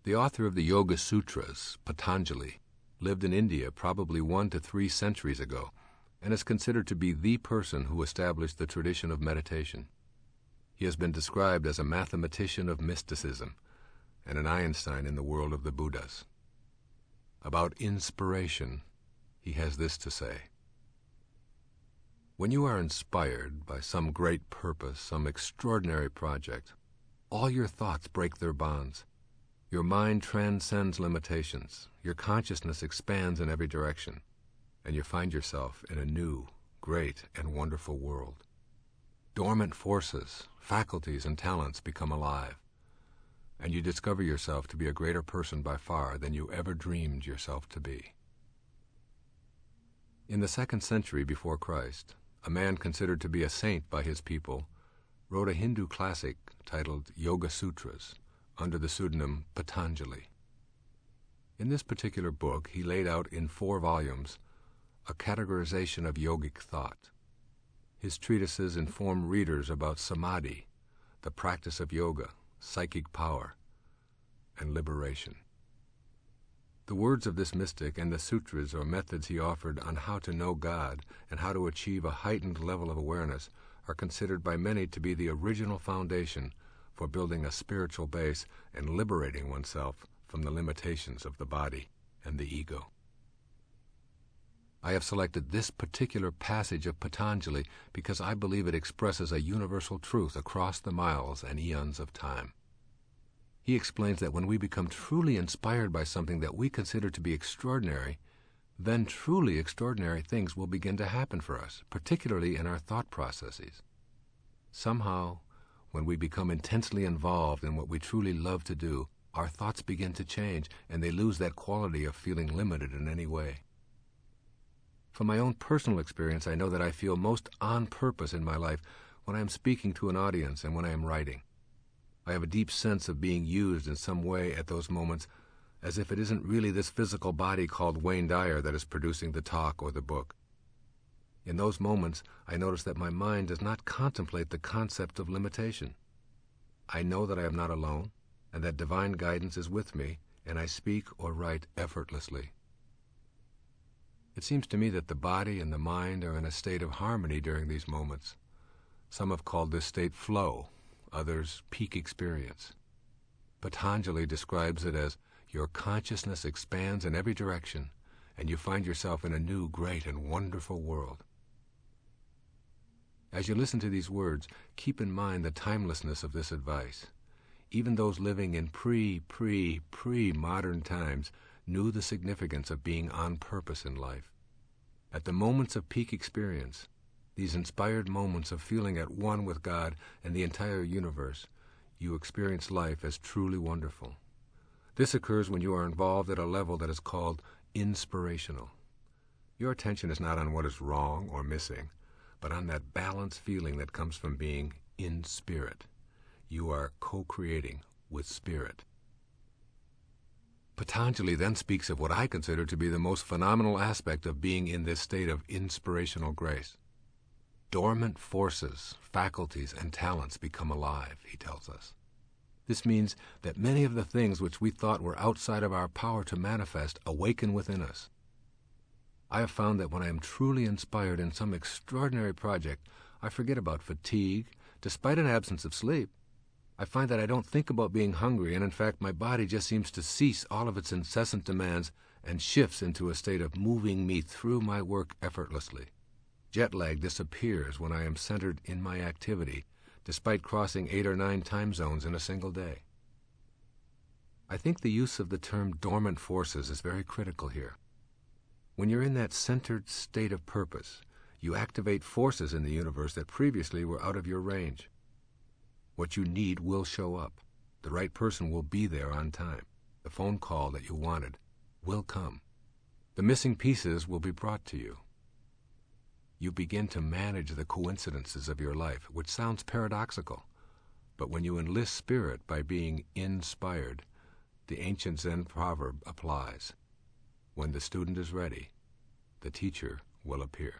The author of the Yoga Sutras, Patanjali, lived in India probably 1 to 3 centuries ago and is considered to be the person who established the tradition of meditation. He has been described as a mathematician of mysticism and an Einstein in the world of the Buddhas. About inspiration, he has this to say: when you are inspired by some great purpose, some extraordinary project, all your thoughts break their bonds. Your mind transcends limitations. Your consciousness expands in every direction, and you find yourself in a new, great, and wonderful world. Dormant forces, faculties, and talents become alive, and you discover yourself to be a greater person by far than you ever dreamed yourself to be. In the 2nd century before Christ, a man considered to be a saint by his people wrote a Hindu classic titled Yoga Sutras under the pseudonym Patanjali. In this particular book, he laid out in 4 volumes a categorization of yogic thought. His treatises inform readers about samadhi, the practice of yoga, psychic power, and liberation. The words of this mystic and the sutras or methods he offered on how to know God and how to achieve a heightened level of awareness are considered by many to be the original foundation for building a spiritual base and liberating oneself from the limitations of the body and the ego. I have selected this particular passage of Patanjali because I believe it expresses a universal truth across the miles and eons of time. He explains that when we become truly inspired by something that we consider to be extraordinary, then truly extraordinary things will begin to happen for us, particularly in our thought processes. Somehow, when we become intensely involved in what we truly love to do, our thoughts begin to change, and they lose that quality of feeling limited in any way. From my own personal experience, I know that I feel most on purpose in my life when I am speaking to an audience and when I am writing. I have a deep sense of being used in some way at those moments, as if it isn't really this physical body called Wayne Dyer that is producing the talk or the book. In those moments, I notice that my mind does not contemplate the concept of limitation. I know that I am not alone, and that divine guidance is with me, and I speak or write effortlessly. It seems to me that the body and the mind are in a state of harmony during these moments. Some have called this state flow, others peak experience. Patanjali describes it as your consciousness expands in every direction, and you find yourself in a new, great, and wonderful world. As you listen to these words, keep in mind the timelessness of this advice. Even those living in pre-modern times knew the significance of being on purpose in life. At the moments of peak experience, these inspired moments of feeling at one with God and the entire universe, you experience life as truly wonderful. This occurs when you are involved at a level that is called inspirational. Your attention is not on what is wrong or missing, but on that balanced feeling that comes from being in spirit. You are co-creating with spirit. Patanjali then speaks of what I consider to be the most phenomenal aspect of being in this state of inspirational grace. Dormant forces, faculties, and talents become alive, he tells us. This means that many of the things which we thought were outside of our power to manifest awaken within us. I have found that when I am truly inspired in some extraordinary project, I forget about fatigue, despite an absence of sleep. I find that I don't think about being hungry, and in fact my body just seems to cease all of its incessant demands and shifts into a state of moving me through my work effortlessly. Jet lag disappears when I am centered in my activity, despite crossing 8 or 9 time zones in a single day. I think the use of the term dormant forces is very critical here. When you're in that centered state of purpose, you activate forces in the universe that previously were out of your range. What you need will show up. The right person will be there on time. The phone call that you wanted will come. The missing pieces will be brought to you. You begin to manage the coincidences of your life, which sounds paradoxical. But when you enlist spirit by being inspired, the ancient Zen proverb applies. When the student is ready, the teacher will appear.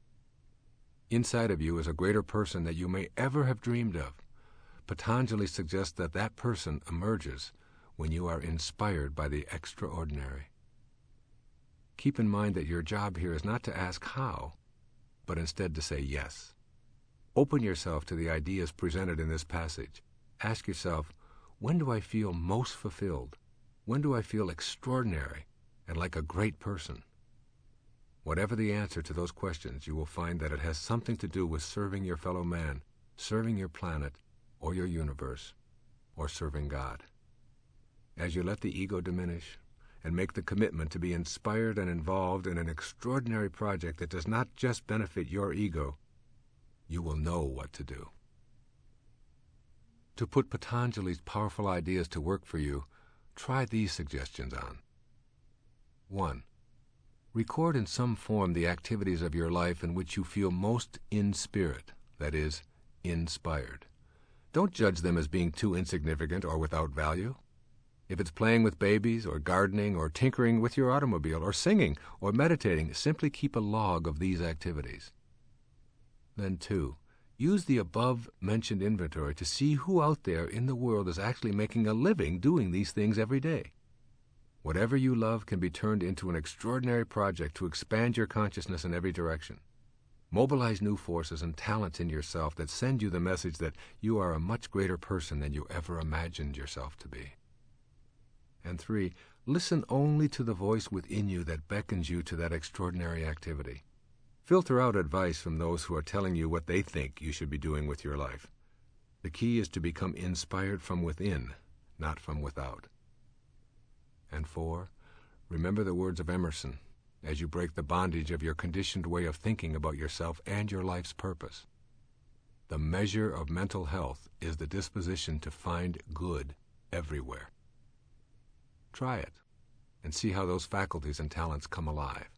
Inside of you is a greater person that you may ever have dreamed of. Patanjali suggests that that person emerges when you are inspired by the extraordinary. Keep in mind that your job here is not to ask how, but instead to say yes. Open yourself to the ideas presented in this passage. Ask yourself, when do I feel most fulfilled? When do I feel extraordinary and like a great person? Whatever the answer to those questions, you will find that it has something to do with serving your fellow man, serving your planet or your universe, or serving God. As you let the ego diminish and make the commitment to be inspired and involved in an extraordinary project that does not just benefit your ego, you will know what to do. To put Patanjali's powerful ideas to work for you, try these suggestions on. 1. Record in some form the activities of your life in which you feel most in spirit, that is, inspired. Don't judge them as being too insignificant or without value. If it's playing with babies, or gardening, or tinkering with your automobile, or singing, or meditating, simply keep a log of these activities. Then 2. Use the above-mentioned inventory to see who out there in the world is actually making a living doing these things every day. Whatever you love can be turned into an extraordinary project to expand your consciousness in every direction. Mobilize new forces and talents in yourself that send you the message that you are a much greater person than you ever imagined yourself to be. And 3, listen only to the voice within you that beckons you to that extraordinary activity. Filter out advice from those who are telling you what they think you should be doing with your life. The key is to become inspired from within, not from without. And 4, remember the words of Emerson as you break the bondage of your conditioned way of thinking about yourself and your life's purpose. The measure of mental health is the disposition to find good everywhere. Try it and see how those faculties and talents come alive.